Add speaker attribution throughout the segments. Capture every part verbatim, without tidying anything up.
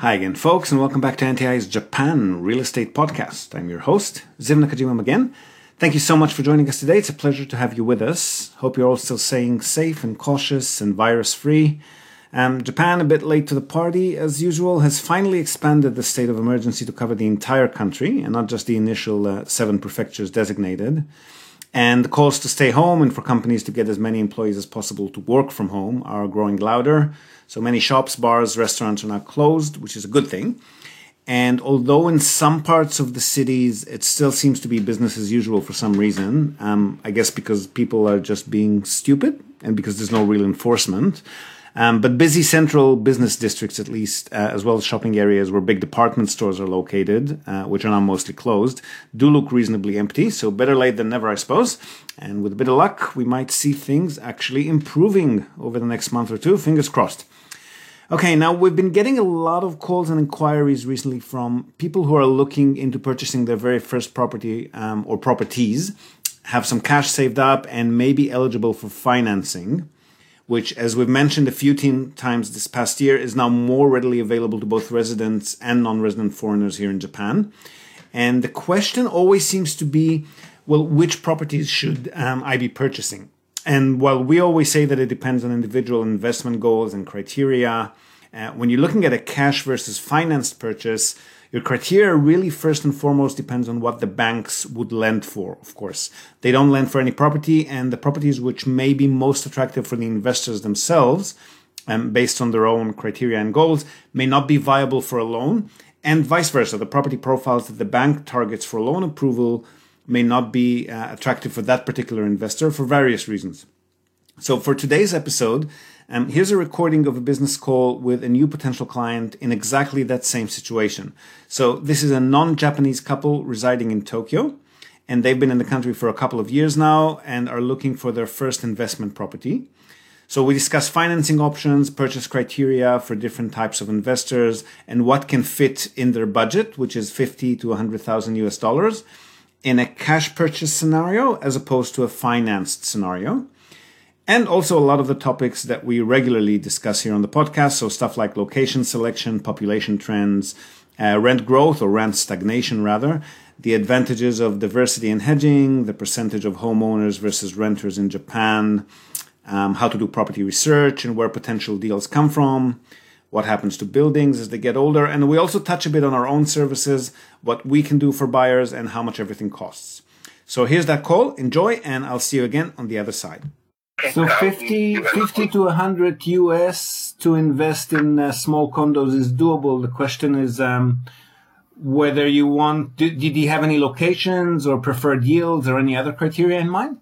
Speaker 1: Hi again, folks, and welcome back to N T I's Japan Real Estate Podcast. I'm your host, Ziv Nakajima again. Thank you so much for joining us today. It's a pleasure to have you with us. Hope you're all still staying safe and cautious and virus-free. Um, Japan, a bit late to the party, as usual, has finally expanded the state of emergency to cover the entire country and not just the initial uh, seven prefectures designated. And the calls to stay home and for companies to get as many employees as possible to work from home are growing louder. So many shops, bars, restaurants are now closed, which is a good thing. And although in some parts of the cities it still seems to be business as usual for some reason, um, I guess because people are just being stupid and because there's no real enforcement. Um, but busy central business districts, at least, uh, as well as shopping areas where big department stores are located, uh, which are now mostly closed, do look reasonably empty. So better late than never, I suppose. And with a bit of luck, we might see things actually improving over the next month or two. Fingers crossed. Okay, now we've been getting a lot of calls and inquiries recently from people who are looking into purchasing their very first property um, or properties, have some cash saved up, and may be eligible for financing, which, as we've mentioned a few times this past year, is now more readily available to both residents and non-resident foreigners here in Japan. And the question always seems to be, well, which properties should um, I be purchasing? And while we always say that it depends on individual investment goals and criteria, uh, when you're looking at a cash versus financed purchase, your criteria really first and foremost depends on what the banks would lend for, of course. They don't lend for any property, and the properties which may be most attractive for the investors themselves, um, based on their own criteria and goals, may not be viable for a loan, and vice versa. The property profiles that the bank targets for loan approval may not be uh, attractive for that particular investor for various reasons. So for today's episode, um, here's a recording of a business call with a new potential client in exactly that same situation. So this is a non-Japanese couple residing in Tokyo, and they've been in the country for a couple of years now and are looking for their first investment property. So we discuss financing options, purchase criteria for different types of investors, and what can fit in their budget, which is fifty to one hundred thousand U S dollars, in a cash purchase scenario as opposed to a financed scenario. And also a lot of the topics that we regularly discuss here on the podcast. So stuff like location selection, population trends, uh, rent growth or rent stagnation rather, the advantages of diversity and hedging, the percentage of homeowners versus renters in Japan, um, how to do property research and where potential deals come from, what happens to buildings as they get older. And we also touch a bit on our own services, what we can do for buyers and how much everything costs. So here's that call. Enjoy, and I'll see you again on the other side. So fifty, fifty to one hundred U S to invest in uh, small condos is doable. The question is um, whether you want, did, did you have any locations or preferred yields or any other criteria in mind?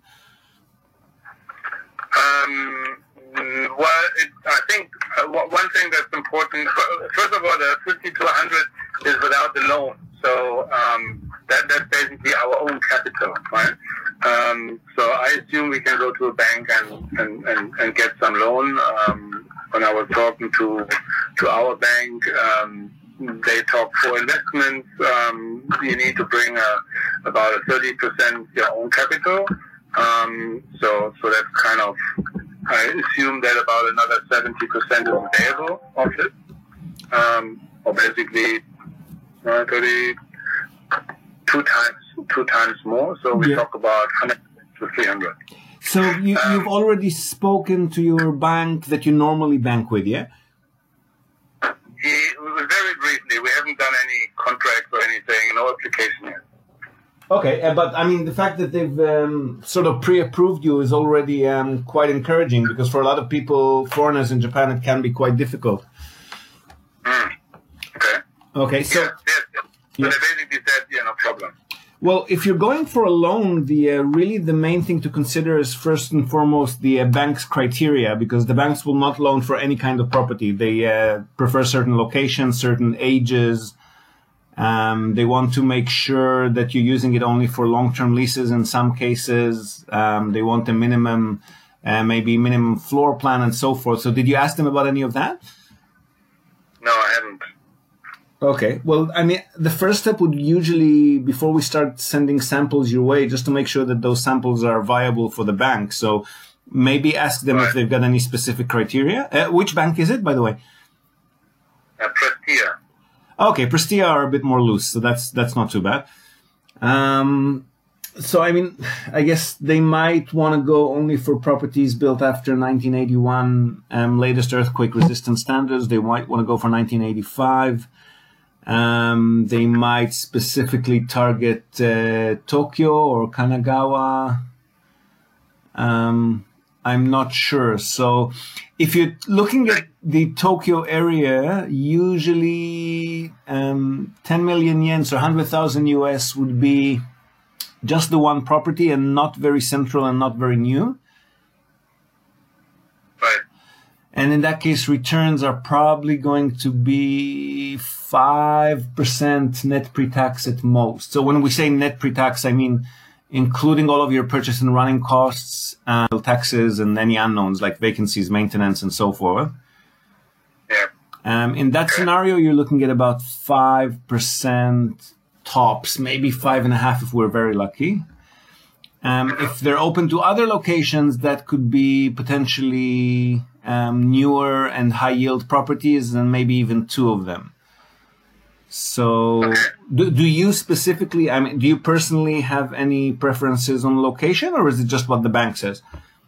Speaker 2: Um, well, it, I think uh, one thing that's important, first of all, the fifty to one hundred is without the loan. So um, that that's basically our own capital, right? Um, so I assume we can go to a bank and, and, and, and get some loan. Um, when I was talking to to our bank, um, they talk for investments. Um, you need to bring a, about a thirty percent your own capital. Um, so so that's kind of, I assume that about another seventy percent is available of it. Um, or basically uh, thirty, two times two times more. So we yeah. talk about one hundred to three hundred.
Speaker 1: So you, um, you've already spoken to your bank that you normally bank with, yeah?
Speaker 2: He, very briefly. We haven't done any contract or anything, no application yet.
Speaker 1: Okay, uh, but I mean, the fact that they've um, sort of pre-approved you is already um, quite encouraging, because for a lot of people, foreigners in Japan, it can be quite difficult.
Speaker 2: Mm. Okay.
Speaker 1: Okay, so...
Speaker 2: Yes, yes, yes. So
Speaker 1: yeah.
Speaker 2: they basically said, yeah, no problem.
Speaker 1: Well, if you're going for a loan, the uh, really the main thing to consider is first and foremost the uh, bank's criteria, because the banks will not loan for any kind of property. They uh, prefer certain locations, certain ages. Um, they want to make sure that you're using it only for long-term leases in some cases. Um, they want a minimum, uh, maybe minimum floor plan and so forth. So did you ask them about any of that?
Speaker 2: No, I haven't.
Speaker 1: Okay. Well, I mean, the first step would usually, before we start sending samples your way, just to make sure that those samples are viable for the bank. So maybe ask them right. if they've got any specific criteria. Uh, which bank is it, by the way?
Speaker 2: Uh, Prestia.
Speaker 1: Okay, Prestea are a bit more loose, so that's that's not too bad. Um, so, I mean, I guess they might want to go only for properties built after nineteen eighty-one um, latest earthquake resistance standards. They might want to go for nineteen eighty-five. Um, they might specifically target uh, Tokyo or Kanagawa. Um, I'm not sure. So if you're looking at the Tokyo area, usually um, ten million yen, so one hundred thousand U S would be just the one property and not very central and not very new.
Speaker 2: Right.
Speaker 1: And in that case, returns are probably going to be five percent net pre-tax at most. So when we say net pre-tax, I mean including all of your purchase and running costs, uh, taxes, and any unknowns like vacancies, maintenance, and so forth.
Speaker 2: Yeah.
Speaker 1: Um, in that scenario, you're looking at about five percent tops, maybe five and a half if we're very lucky. Um, if they're open to other locations, that could be potentially um, newer and high yield properties, and maybe even two of them. So do, do you specifically, I mean, do you personally have any preferences on location, or is it just what the bank says?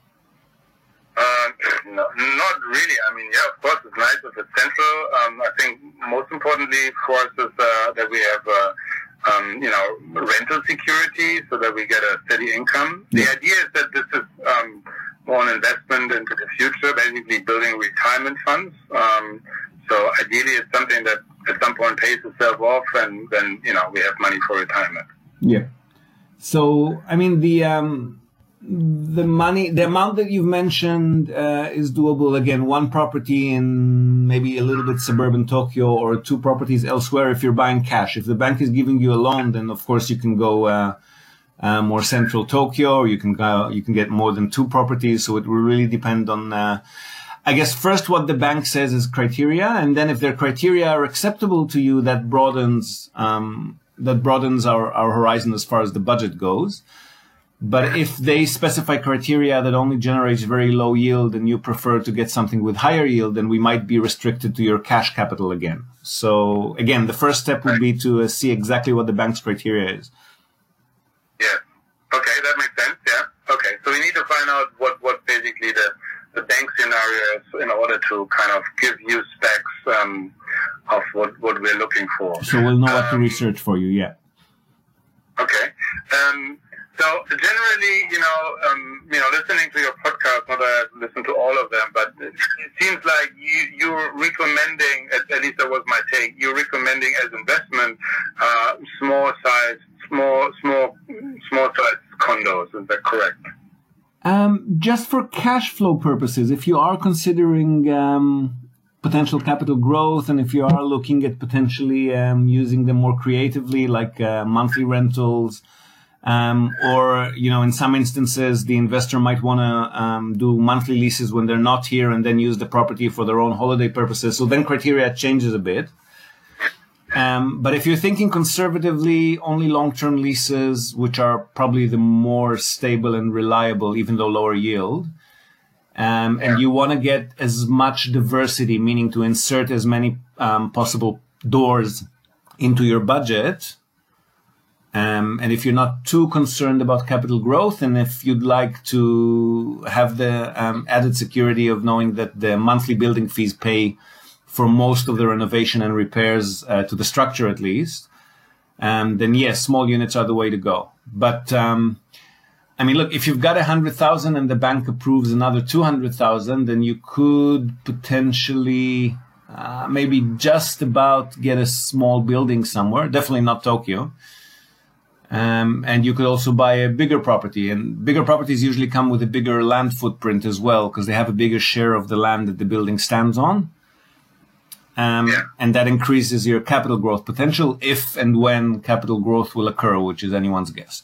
Speaker 2: Um, no, not really. I mean, yeah, of course, it's nice if it's central. Um, I think most importantly for us is uh, that we have, uh, um, you know, rental security so that we get a steady income. Yeah. The idea is that this is um, more an investment into the future, basically building retirement funds. Um, so ideally, it's something that at some point pays itself off, and then, you know, we have money for retirement.
Speaker 1: Yeah. So, I mean, the um, the money, the amount that you've mentioned uh, is doable. Again, one property in maybe a little bit suburban Tokyo, or two properties elsewhere if you're buying cash. If the bank is giving you a loan, then of course you can go uh, uh, more central Tokyo, or you can go, you can get more than two properties. So it will really depend on. Uh, I guess first what the bank says is criteria, and then if their criteria are acceptable to you, that broadens um, that broadens our, our horizon as far as the budget goes. But if they specify criteria that only generates very low yield and you prefer to get something with higher yield, then we might be restricted to your cash capital again. So again, the first step would be to uh, see exactly what the bank's criteria is.
Speaker 2: Yeah. Okay, that makes sense. Yeah. Okay, so we need to find out what, what basically the the bank scenarios in order to kind of give you specs um, of what, what we're looking for.
Speaker 1: So we'll know
Speaker 2: um,
Speaker 1: what to research for you, yeah.
Speaker 2: Okay. Um, so generally, you know, um, you know, listening to your podcast, not that I've listened to all of them, but it, it seems like you, you're recommending, at, at least that was my take, you're recommending as investment uh, small size, small, small, small size condos. Is that correct?
Speaker 1: Um, just for cash flow purposes, if you are considering um, potential capital growth, and if you are looking at potentially um, using them more creatively, like uh, monthly rentals, um, or, you know, in some instances, the investor might want to um, do monthly leases when they're not here and then use the property for their own holiday purposes. So then criteria changes a bit. Um, but if you're thinking conservatively, only long-term leases, which are probably the more stable and reliable, even though lower yield, um, and you want to get as much diversity, meaning to insert as many um, possible doors into your budget, um, and if you're not too concerned about capital growth, and if you'd like to have the um, added security of knowing that the monthly building fees pay for most of the renovation and repairs uh, to the structure at least, um, then yes, small units are the way to go. But um, I mean, look, if you've got one hundred thousand and the bank approves another two hundred thousand, then you could potentially uh, maybe just about get a small building somewhere, definitely not Tokyo. Um, and you could also buy a bigger property, and bigger properties usually come with a bigger land footprint as well, because they have a bigger share of the land that the building stands on. Um, yeah. And that increases your capital growth potential if and when capital growth will occur, which is anyone's guess.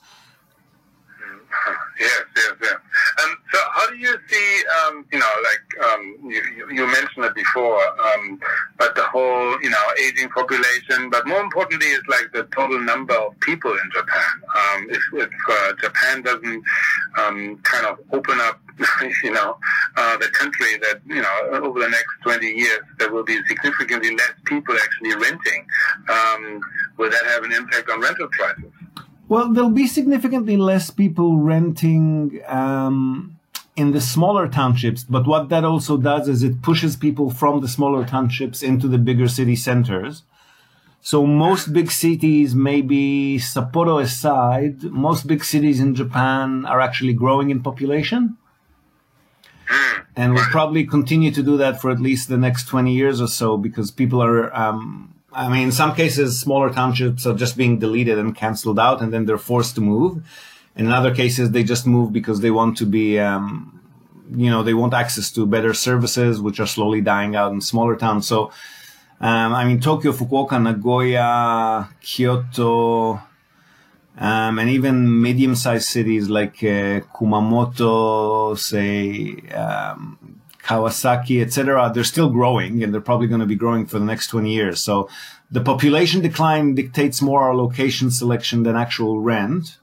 Speaker 2: Yes, yes, yes. Um, so how do you see, um, you know, like um, you, you mentioned it before, um, but the whole, you know, aging population, but more importantly is like the total number of people in Japan. Um, if if uh, Japan doesn't um, kind of open up, you know, uh, the country that, you know, over the next twenty years, there will be significantly less people actually renting. Um, will that have an impact on rental prices?
Speaker 1: Well, there'll be significantly less people renting um, in the smaller townships. But what that also does is it pushes people from the smaller townships into the bigger city centers. So most big cities, maybe Sapporo aside, most big cities in Japan are actually growing in population. And will probably continue to do that for at least the next twenty years or so, because people are, um, I mean, in some cases, smaller townships are just being deleted and canceled out, and then they're forced to move. In other cases, they just move because they want to be, um, you know, they want access to better services, which are slowly dying out in smaller towns. So, um, I mean, Tokyo, Fukuoka, Nagoya, Kyoto, Um, and even medium-sized cities like uh, Kumamoto, say um, Kawasaki, et cetera, they're still growing, and they're probably going to be growing for the next twenty years. So the population decline dictates more our location selection than actual rent.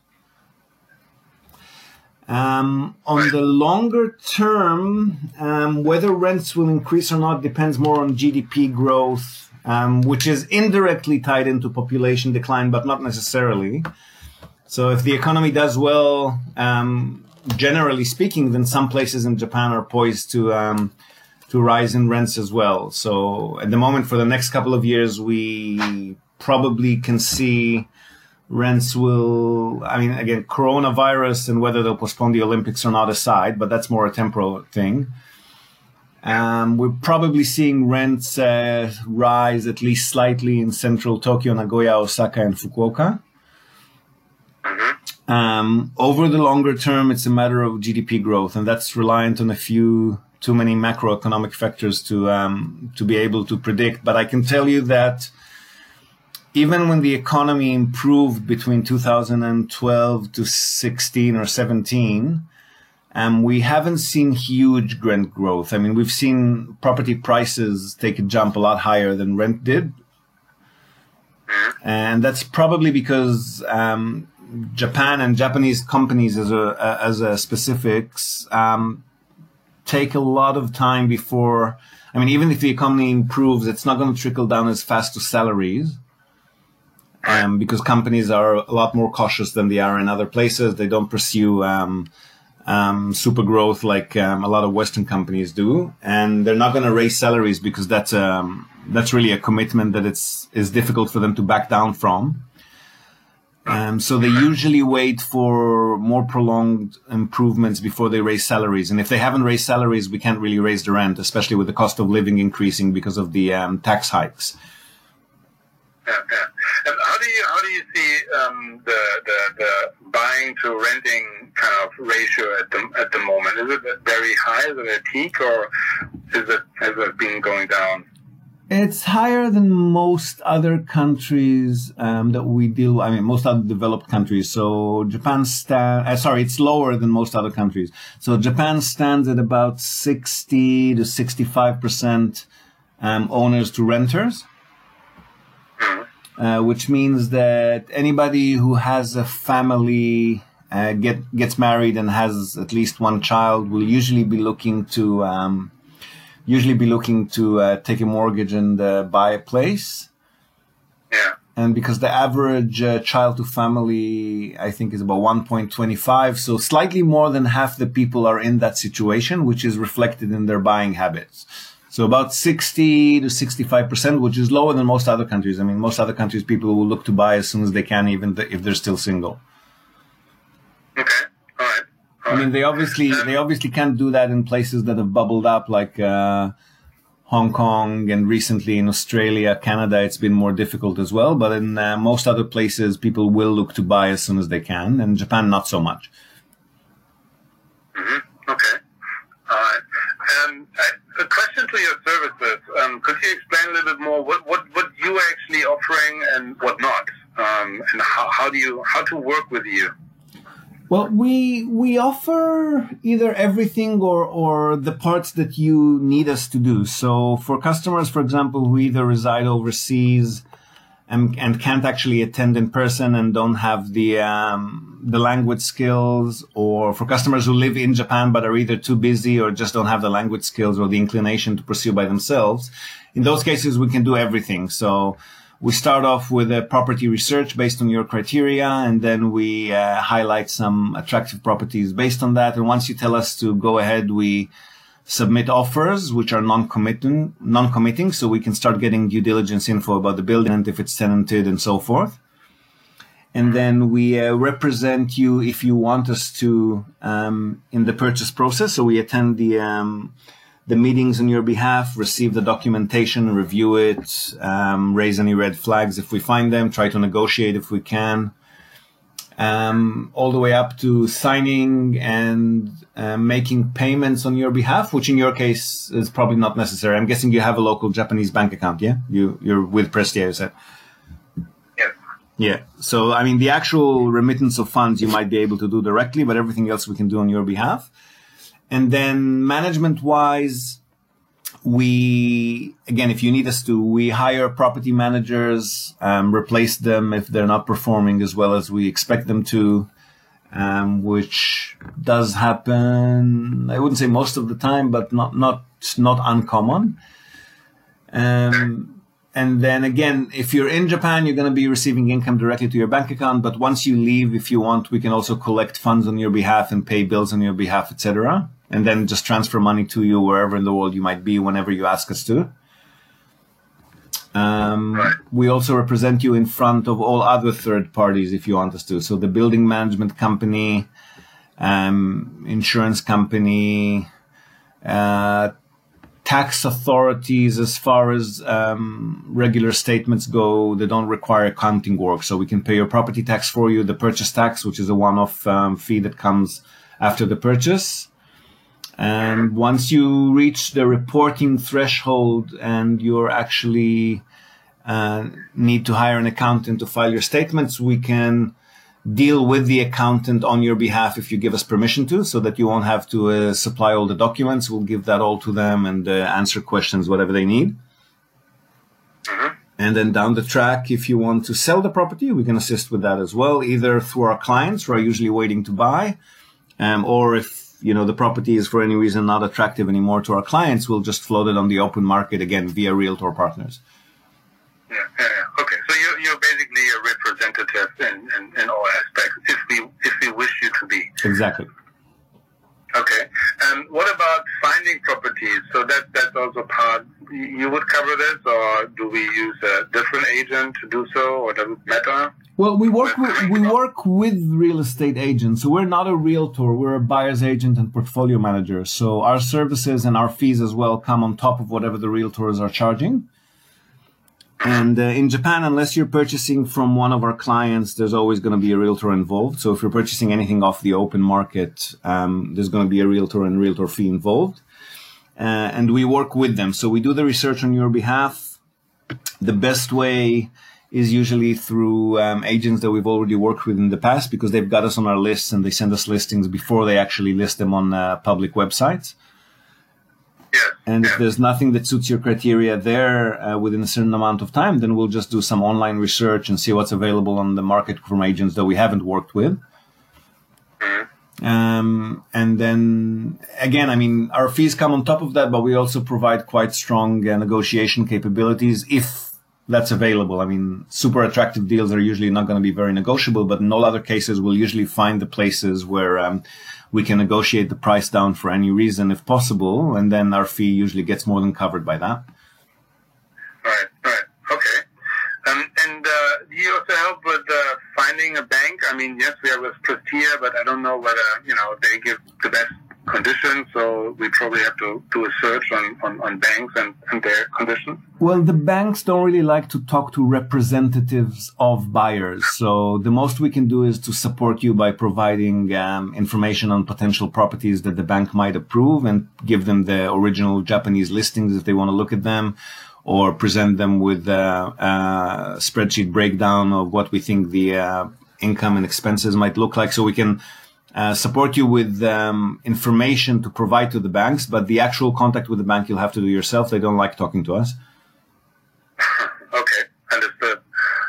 Speaker 1: Um, on the longer term, um, whether rents will increase or not depends more on G D P growth, um, which is indirectly tied into population decline, but not necessarily. So if the economy does well, um, generally speaking, then some places in Japan are poised to um, to rise in rents as well. So at the moment, for the next couple of years, we probably can see rents will, I mean, again, coronavirus and whether they'll postpone the Olympics or not aside, but that's more a temporal thing. Um, we're probably seeing rents uh, rise at least slightly in central Tokyo, Nagoya, Osaka, and Fukuoka. Um, over the longer term, it's a matter of G D P growth, and that's reliant on a few too many macroeconomic factors to um, to be able to predict. But I can tell you that even when the economy improved between two thousand twelve to sixteen or seventeen, um, we haven't seen huge rent growth. I mean, we've seen property prices take a jump a lot higher than rent did, and that's probably because um, Japan and Japanese companies as a as a specifics um, take a lot of time before. I mean, even if the economy improves, it's not going to trickle down as fast to salaries, um, because companies are a lot more cautious than they are in other places. They don't pursue um, um, super growth like um, a lot of Western companies do, and they're not going to raise salaries because that's um, that's really a commitment that it's is difficult for them to back down from. Um, so they usually wait for more prolonged improvements before they raise salaries. And if they haven't raised salaries, we can't really raise the rent, especially with the cost of living increasing because of the um, tax hikes.
Speaker 2: Yeah, yeah. And how do you how do you see um, the, the the buying to renting kind of ratio at the at the moment? Is it very high? Is it at a peak, or is it has it been going down?
Speaker 1: It's higher than most other countries um, that we deal. I mean, most other developed countries. So Japan stand. Uh, sorry, it's lower than most other countries. So Japan stands at about sixty to sixty-five percent um, owners to renters, uh, which means that anybody who has a family uh, get gets married and has at least one child will usually be looking to. Um, usually be looking to uh, take a mortgage and uh, buy a place.
Speaker 2: Yeah.
Speaker 1: And because the average uh, child to family, I think, is about one point two five, so slightly more than half the people are in that situation, which is reflected in their buying habits. So about sixty to sixty-five percent, which is lower than most other countries. I mean, most other countries, people will look to buy as soon as they can, even if they're still single.
Speaker 2: Okay. All right.
Speaker 1: I mean, they obviously they obviously can't do that in places that have bubbled up, like uh, Hong Kong, and recently in Australia, Canada. It's been more difficult as well. But in uh, most other places, people will look to buy as soon as they can. And Japan, not so much.
Speaker 2: Mm-hmm. Okay. All right. Um, a question to your services. Um, could you explain a little bit more what what, what you are actually offering and what not, um, and how, how do you how to work with you?
Speaker 1: Well, we we offer either everything or, or the parts that you need us to do. So for customers, for example, who either reside overseas and, and can't actually attend in person and don't have the um, the language skills, or for customers who live in Japan but are either too busy or just don't have the language skills or the inclination to pursue by themselves. In those cases, we can do everything. So we start off with a property research based on your criteria, and then we uh, highlight some attractive properties based on that. And once you tell us to go ahead, we submit offers, which are non-committing, non-committing, so we can start getting due diligence info about the building and if it's tenanted and so forth. And then we uh, represent you if you want us to um, in the purchase process. So we attend the um, the meetings on your behalf, receive the documentation, review it, um, raise any red flags if we find them, try to negotiate if we can. Um, all the way up to signing and uh, making payments on your behalf, which in your case is probably not necessary. I'm guessing you have a local Japanese bank account, yeah? You, you're with Prestia, you said?
Speaker 2: Yes.
Speaker 1: Yeah. So, I mean, the actual remittance of funds you might be able to do directly, but everything else we can do on your behalf. And then management-wise, we, again, if you need us to, we hire property managers, um, replace them if they're not performing as well as we expect them to, um, which does happen, I wouldn't say most of the time, but not, not, not uncommon. Um, and then again, if you're in Japan, you're going to be receiving income directly to your bank account. But once you leave, if you want, we can also collect funds on your behalf and pay bills on your behalf, et cetera, and then just transfer money to you wherever in the world you might be whenever you ask us to. Um, right. We also represent you in front of all other third parties if you want us to. So the building management company, um, insurance company, uh, tax authorities, as far as um, regular statements go, they don't require accounting work. So we can pay your property tax for you, the purchase tax, which is a one-off um, fee that comes after the purchase. And once you reach the reporting threshold and you're actually uh, need to hire an accountant to file your statements, we can deal with the accountant on your behalf if you give us permission to, so that you won't have to uh, supply all the documents. We'll give that all to them and uh, answer questions, whatever they need. Mm-hmm. And then down the track, if you want to sell the property, we can assist with that as well, either through our clients who are usually waiting to buy, um, or if you know the property is for any reason not attractive anymore to our clients, we'll just float it on the open market again via realtor partners.
Speaker 2: Yeah, yeah, yeah. Okay. So you're, you're basically a representative in, in, in all aspects, if we if we wish you to be.
Speaker 1: Exactly.
Speaker 2: Okay. And what about finding properties? So that that's also part. You would cover this, or do we use a different agent to do so, or does it matter?
Speaker 1: Well, we work with, we work with real estate agents. So we're not a realtor. We're a buyer's agent and portfolio manager. So our services and our fees as well come on top of whatever the realtors are charging. And uh, in Japan, unless you're purchasing from one of our clients, there's always going to be a realtor involved. So if you're purchasing anything off the open market, um, there's going to be a realtor and realtor fee involved. Uh, and we work with them. So we do the research on your behalf. The best way is usually through um, agents that we've already worked with in the past, because they've got us on our lists and they send us listings before they actually list them on uh, public websites.
Speaker 2: Yeah.
Speaker 1: And
Speaker 2: yeah.
Speaker 1: if there's nothing that suits your criteria there uh, within a certain amount of time, then we'll just do some online research and see what's available on the market from agents that we haven't worked with. Mm-hmm. Um, and then again, I mean, our fees come on top of that, but we also provide quite strong uh, negotiation capabilities if that's available. I mean, super attractive deals are usually not going to be very negotiable, but in all other cases, we'll usually find the places where um, we can negotiate the price down for any reason if possible, and then our fee usually gets more than covered by that.
Speaker 2: Right, right, okay. Um, and uh, do you also help with uh, finding a bank? I mean, yes, we have a Prestia, but I don't know whether, you know, they give the best conditions, so we probably have to do a search on, on, on banks and, and their conditions.
Speaker 1: Well, the banks don't really like to talk to representatives of buyers. So the most we can do is to support you by providing um, information on potential properties that the bank might approve and give them the original Japanese listings if they want to look at them, or present them with a, a spreadsheet breakdown of what we think the uh, income and expenses might look like. So we can Uh, support you with um, information to provide to the banks, but the actual contact with the bank you'll have to do yourself. They don't like talking to us.
Speaker 2: Okay, understood.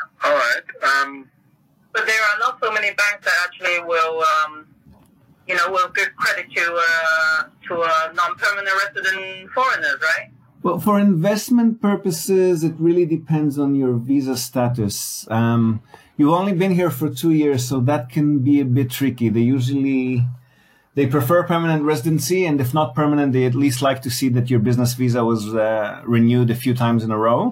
Speaker 3: there are not so many banks that actually will, um, you know, will give credit to uh, to uh, non-permanent resident foreigners, right?
Speaker 1: Well, for investment purposes, it really depends on your visa status. Um, you've only been here for two years, so that can be a bit tricky. They usually, they prefer permanent residency, and if not permanent, they at least like to see that your business visa was uh, renewed a few times in a row.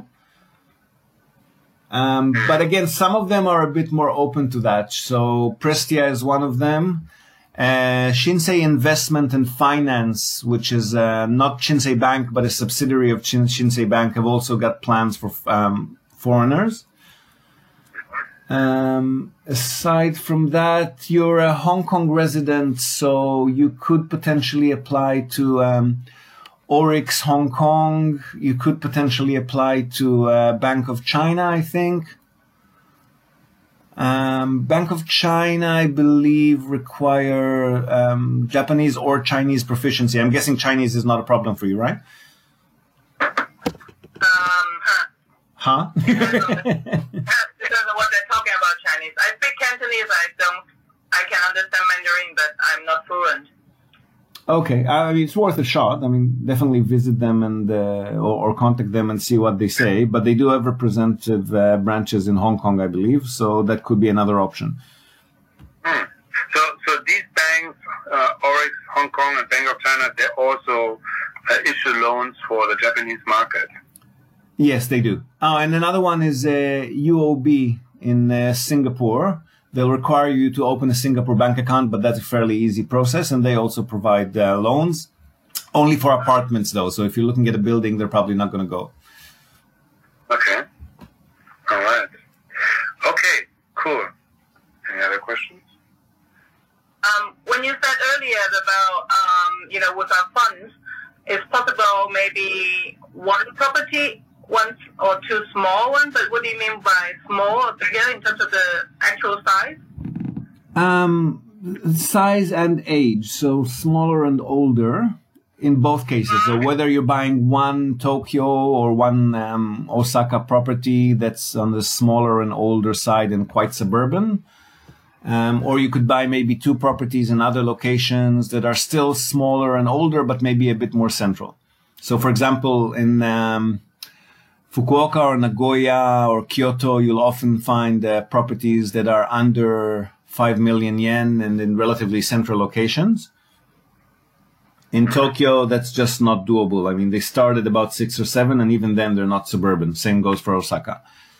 Speaker 1: Um, but again, some of them are a bit more open to that. So Prestia is one of them. Uh, Shinsei Investment and Finance, which is uh, not Shinsei Bank, but a subsidiary of Shin- Shinsei Bank, have also got plans for um, foreigners. Um, aside from that, you're a Hong Kong resident, so you could potentially apply to um, Orix Hong Kong. You could potentially apply to uh, Bank of China, I think. Um, Bank of China, I believe, require um, Japanese or Chinese proficiency. I'm guessing Chinese is not a problem for you, right?
Speaker 3: Um, huh?
Speaker 1: Huh?
Speaker 3: Depends on what they're talking about Chinese. I speak Cantonese. I don't. I can understand Mandarin, but I'm not fluent.
Speaker 1: Okay, I mean, it's worth a shot. I mean, definitely visit them and uh, or, or contact them and see what they say. But they do have representative uh, branches in Hong Kong, I believe, so that could be another option.
Speaker 2: Hmm. So, so these banks, uh, Orix, Hong Kong, and Bank of China, they also uh, issue loans for the Japanese market.
Speaker 1: Yes, they do. Oh, and another one is uh, U O B in uh, Singapore. They'll require you to open a Singapore bank account, but that's a fairly easy process. And they also provide uh, loans, only for apartments, though. So if you're looking at a building, they're probably not going to go.
Speaker 2: Okay. All right. Okay, cool. Any other questions?
Speaker 3: Um, when you said earlier about, um, you know, with our funds, it's possible maybe one property, one or two small ones, but what do you mean by small or bigger in terms of the actual size?
Speaker 1: Um, size and age, so smaller and older in both cases. So whether you're buying one Tokyo or one um, Osaka property that's on the smaller and older side and quite suburban, um, or you could buy maybe two properties in other locations that are still smaller and older, but maybe a bit more central. So, for example, in um, Fukuoka or Nagoya or Kyoto, you'll often find uh, properties that are under five million yen and in relatively central locations. In Tokyo, that's just not doable. I mean, they start at about six or seven, and even then they're not suburban. Same goes for Osaka.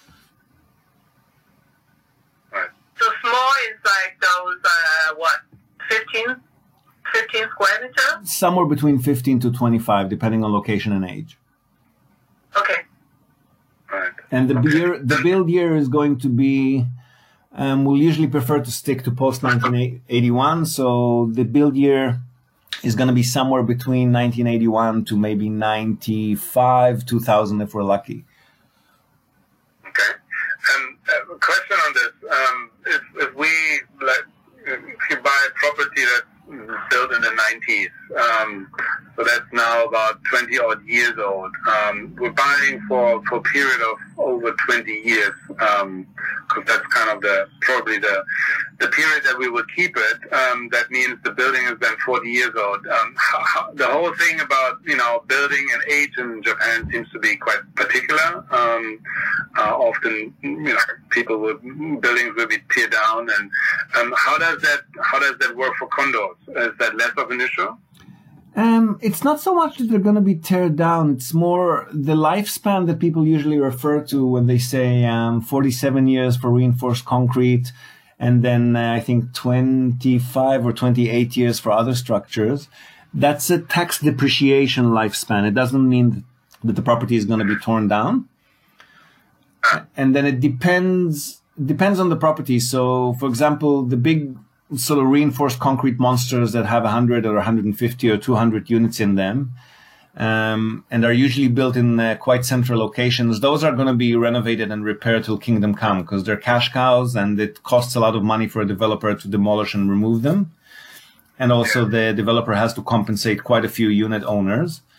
Speaker 3: Right. So small is like those, uh, what, fifteen, fifteen square meters?
Speaker 1: Somewhere between fifteen to twenty-five, depending on location and age.
Speaker 3: Okay.
Speaker 2: Right.
Speaker 1: And the,
Speaker 2: Okay.
Speaker 1: year, the build year is going to be, um, we'll usually prefer to stick to post nineteen eighty-one. So the build year is going to be somewhere between nineteen eighty-one to maybe ninety-five, two thousand if we're lucky.
Speaker 2: Okay. Um, a question on this. Um, if, if we, like, if you buy a property that's built in the nineties, um, so that's now about twenty odd years old. Um, we're buying for, for a period of over twenty years, um, cause that's kind of the, probably the, the period that we would keep it. Um, that means the building is then forty years old. Um, how, how, the whole thing about, you know, building and age in Japan seems to be quite particular. Um, uh, often, you know, people would, buildings will be teared down. And, um, how does that, how does that work for condos? Is that less of an issue?
Speaker 1: Um, it's not so much that they're going to be teared down. It's more the lifespan that people usually refer to when they say um, forty-seven years for reinforced concrete, and then uh, I think twenty-five or twenty-eight years for other structures. That's a tax depreciation lifespan. It doesn't mean that the property is going to be torn down. And then it depends depends on the property. So, for example, the big sort of reinforced concrete monsters that have one hundred or one hundred fifty or two hundred units in them, um, and are usually built in uh, quite central locations, those are going to be renovated and repaired till kingdom come, because they're cash cows and it costs a lot of money for a developer to demolish and remove them. And also the developer has to compensate quite a few unit owners.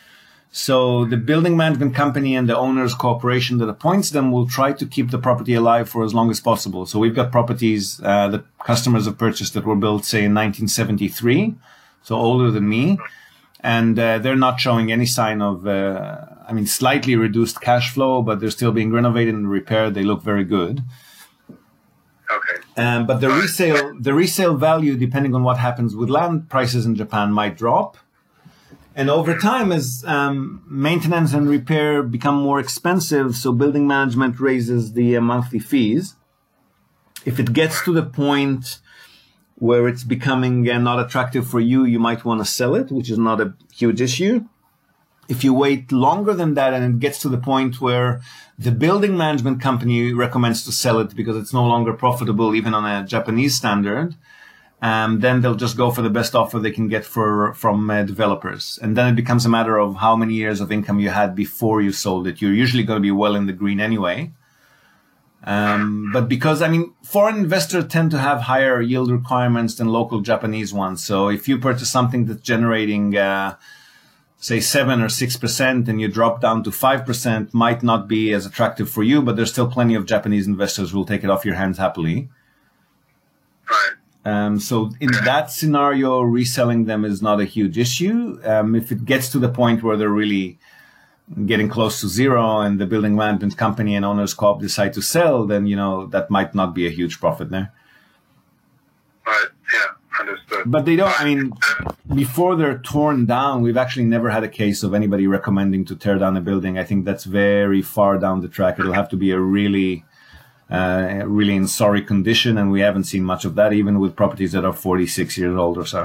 Speaker 1: So the building management company and the owner's corporation that appoints them will try to keep the property alive for as long as possible. So we've got properties uh, that customers have purchased that were built, say, in nineteen seventy-three, so older than me. And uh, they're not showing any sign of, uh, I mean, slightly reduced cash flow, but they're still being renovated and repaired. They look very good.
Speaker 2: Okay.
Speaker 1: Um, but the resale, the resale value, depending on what happens with land prices in Japan, might drop. And over time, as um, maintenance and repair become more expensive, so building management raises the uh, monthly fees. If it gets to the point where it's becoming uh, not attractive for you, you might want to sell it, which is not a huge issue. If you wait longer than that and it gets to the point where the building management company recommends to sell it because it's no longer profitable, even on a Japanese standard, Um, then they'll just go for the best offer they can get for from uh, developers. And then it becomes a matter of how many years of income you had before you sold it. You're usually going to be well in the green anyway. Um, but because, I mean, foreign investors tend to have higher yield requirements than local Japanese ones. So if you purchase something that's generating, uh, say, seven or six percent and you drop down to five percent, might not be as attractive for you, but there's still plenty of Japanese investors who will take it off your hands happily.
Speaker 2: Right.
Speaker 1: Um, so in that scenario, reselling them is not a huge issue. Um, if it gets to the point where they're really getting close to zero and the building management company and owners co-op decide to sell, then, you know, that might not be a huge profit there.
Speaker 2: Right. Yeah. Understood.
Speaker 1: But they don't, I mean, before they're torn down, we've actually never had a case of anybody recommending to tear down a building. I think that's very far down the track. It'll have to be a really... Uh, really in sorry condition, and we haven't seen much of that, even with properties that are forty-six years old or so.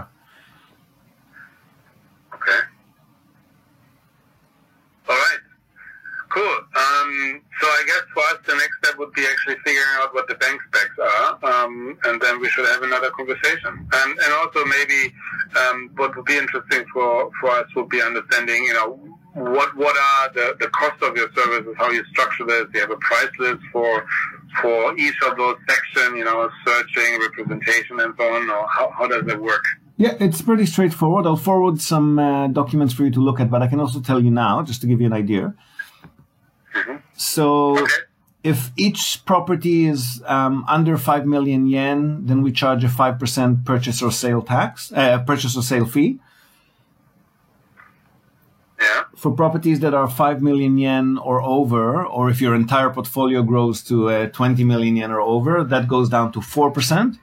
Speaker 2: Okay. All right. Cool. Um, so I guess for us, the next step would be actually figuring out what the bank specs are, um, and then we should have another conversation. And, and also maybe um, what would be interesting for, for us would be understanding, you know, what what are the, the cost of your services, how you structure this. Do you have a price list for for each of those sections, you know, searching, representation, and so on, or how, how does it work?
Speaker 1: Yeah, it's pretty straightforward. I'll forward some uh, documents for you to look at, but I can also tell you now, just to give you an idea.
Speaker 2: Mm-hmm.
Speaker 1: So
Speaker 2: okay.
Speaker 1: If each property is um, under five million yen, then we charge a five percent purchase or sale tax, uh, purchase or sale fee.
Speaker 2: Yeah.
Speaker 1: For properties that are five million yen or over, or if your entire portfolio grows to uh, twenty million yen or over, that goes down to four percent.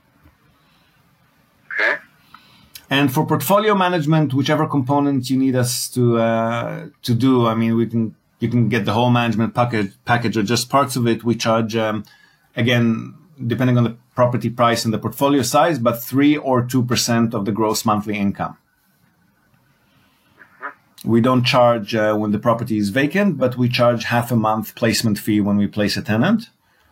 Speaker 2: Okay.
Speaker 1: And for portfolio management, whichever component you need us to uh, to do, I mean, we can you can get the whole management package, package or just parts of it. We charge, um, again, depending on the property price and the portfolio size, but three or two percent of the gross monthly income. We don't charge uh, when the property is vacant, but we charge half a month placement fee when we place a tenant.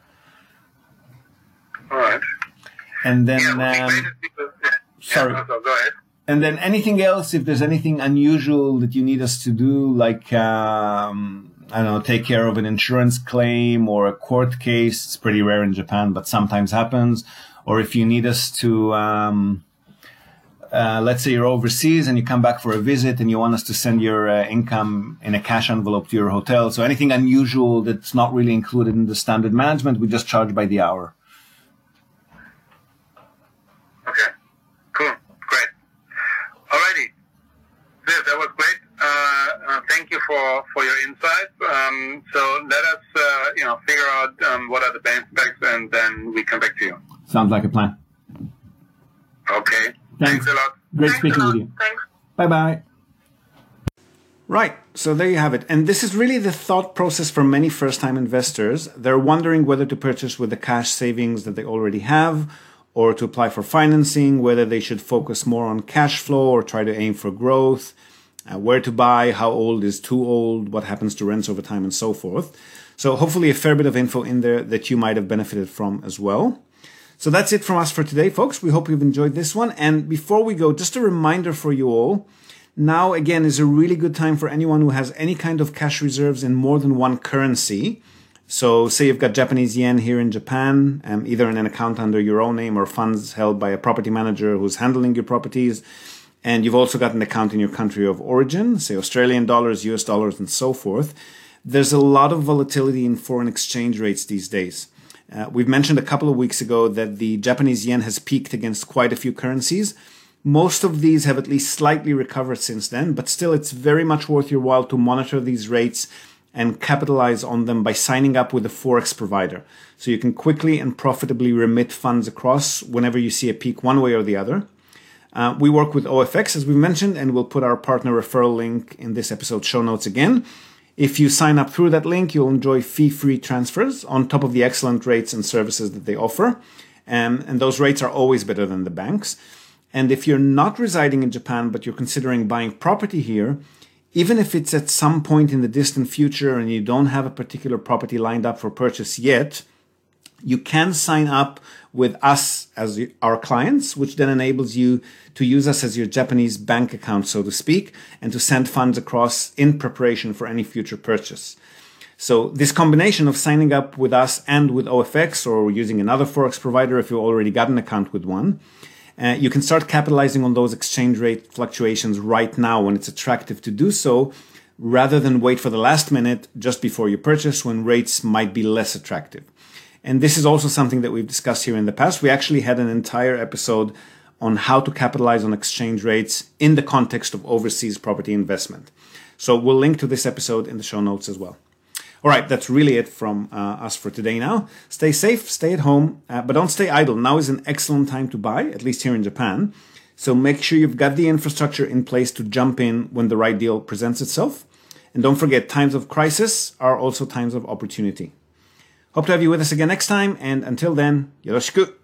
Speaker 2: All right.
Speaker 1: And then,
Speaker 2: yeah,
Speaker 1: um, sorry.
Speaker 2: Yeah, so go ahead.
Speaker 1: And then anything else, if there's anything unusual that you need us to do, like, um, I don't know, take care of an insurance claim or a court case. It's pretty rare in Japan, but sometimes happens. Or if you need us to... Um, Uh, let's say you're overseas and you come back for a visit and you want us to send your uh, income in a cash envelope to your hotel. So anything unusual that's not really included in the standard management, we just charge by the hour.
Speaker 2: Okay. Cool. Great. Alrighty. Viv, that was great. Uh, uh, thank you for, for your insights. Um, so let us, uh, you know, figure out um, what are the bank specs, and then we come back to you.
Speaker 1: Sounds like a plan.
Speaker 2: Okay.
Speaker 1: Thanks.
Speaker 2: Thanks a lot.
Speaker 1: Great
Speaker 3: Thanks
Speaker 1: speaking
Speaker 3: a lot.
Speaker 1: with you.
Speaker 3: Thanks.
Speaker 1: Bye-bye.
Speaker 4: Right, so there you have it. And this is really the thought process for many first-time investors. They're wondering whether to purchase with the cash savings that they already have, or to apply for financing, whether they should focus more on cash flow or try to aim for growth, uh, where to buy, how old is too old, what happens to rents over time, and so forth. So hopefully a fair bit of info in there that you might have benefited from as well. So that's it from us for today, folks. We hope you've enjoyed this one. And before we go, just a reminder for you all. Now, again, is a really good time for anyone who has any kind of cash reserves in more than one currency. So say you've got Japanese yen here in Japan, um, either in an account under your own name or funds held by a property manager who's handling your properties.
Speaker 1: and you've also got an account in your country of origin, say Australian dollars, U S dollars, and so forth, there's a lot of volatility in foreign exchange rates these days. Uh, we've mentioned a couple of weeks ago that the Japanese yen has peaked against quite a few currencies. Most of these have at least slightly recovered since then, but still it's very much worth your while to monitor these rates and capitalize on them by signing up with a Forex provider. So you can quickly and profitably remit funds across whenever you see a peak one way or the other. Uh, we work with O F X, as we mentioned, and we'll put our partner referral link in this episode's show notes again. If you sign up through that link, you'll enjoy fee-free transfers on top of the excellent rates and services that they offer. Um, and those rates are always better than the banks. And if you're not residing in Japan, but you're considering buying property here, even if it's at some point in the distant future and you don't have a particular property lined up for purchase yet, you can sign up with us as our clients, which then enables you to use us as your Japanese bank account, so to speak, and to send funds across in preparation for any future purchase. So this combination of signing up with us and with O F X, or using another Forex provider if you already got an account with one, uh, you can start capitalizing on those exchange rate fluctuations right now when it's attractive to do so, rather than wait for the last minute just before you purchase when rates might be less attractive. And this is also something that we've discussed here in the past. We actually had an entire episode on how to capitalize on exchange rates in the context of overseas property investment. So we'll link to this episode in the show notes as well. All right, that's really it from uh, us for today now. Stay safe, stay at home, uh, but don't stay idle. Now is an excellent time to buy, at least here in Japan. So make sure you've got the infrastructure in place to jump in when the right deal presents itself. And don't forget, times of crisis are also times of opportunity. Hope to have you with us again next time, and until then, yoroshiku.